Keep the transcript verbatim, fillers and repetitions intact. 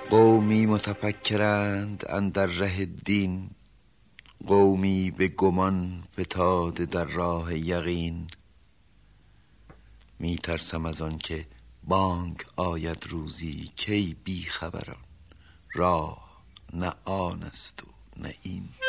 قومی متفکرند اندر ره دین، قومی به گمان فتاده در راه یقین. می ترسم از آن که بانگ آید روزی، کی بی خبران راه نه آن است و نه این.